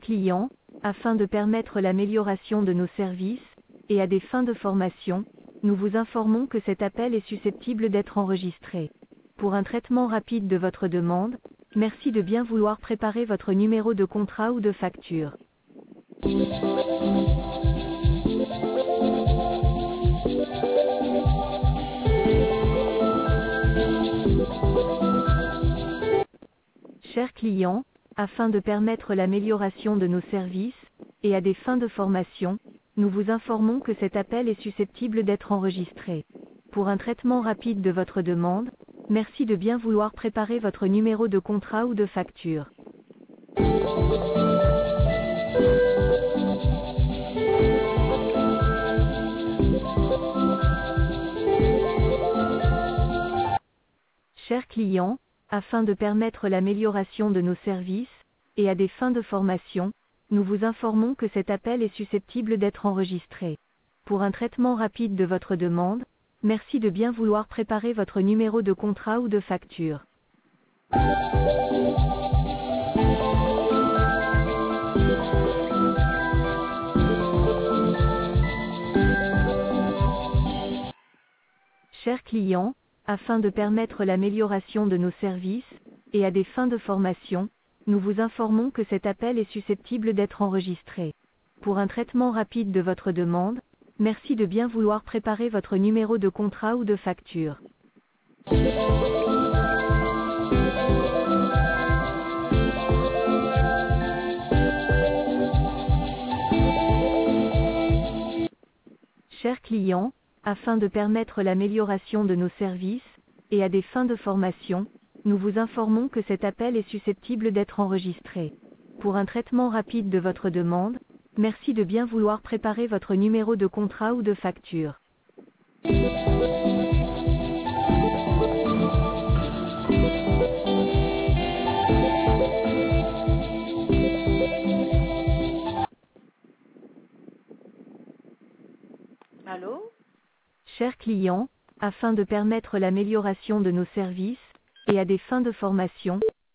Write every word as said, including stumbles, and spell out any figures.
clients, afin de permettre l'amélioration de nos services, et à des fins de formation, nous vous informons que cet appel est susceptible d'être enregistré. Pour un traitement rapide de votre demande, merci de bien vouloir préparer votre numéro de contrat ou de facture. Chers clients, afin de permettre l'amélioration de nos services, et à des fins de formation, nous vous informons que cet appel est susceptible d'être enregistré. Pour un traitement rapide de votre demande, merci de bien vouloir préparer votre numéro de contrat ou de facture. Chers clients, afin de permettre l'amélioration de nos services, et à des fins de formation, nous vous informons que cet appel est susceptible d'être enregistré. Pour un traitement rapide de votre demande, merci de bien vouloir préparer votre numéro de contrat ou de facture. Chers clients, afin de permettre l'amélioration de nos services, et à des fins de formation, nous vous informons que cet appel est susceptible d'être enregistré. Pour un traitement rapide de votre demande, merci de bien vouloir préparer votre numéro de contrat ou de facture. Chers clients, afin de permettre l'amélioration de nos services, et à des fins de formation, nous vous informons que cet appel est susceptible d'être enregistré. Pour un traitement rapide de votre demande, merci de bien vouloir préparer votre numéro de contrat ou de facture. Allô? Chers clients, afin de permettre l'amélioration de nos services, et à des fins de formation,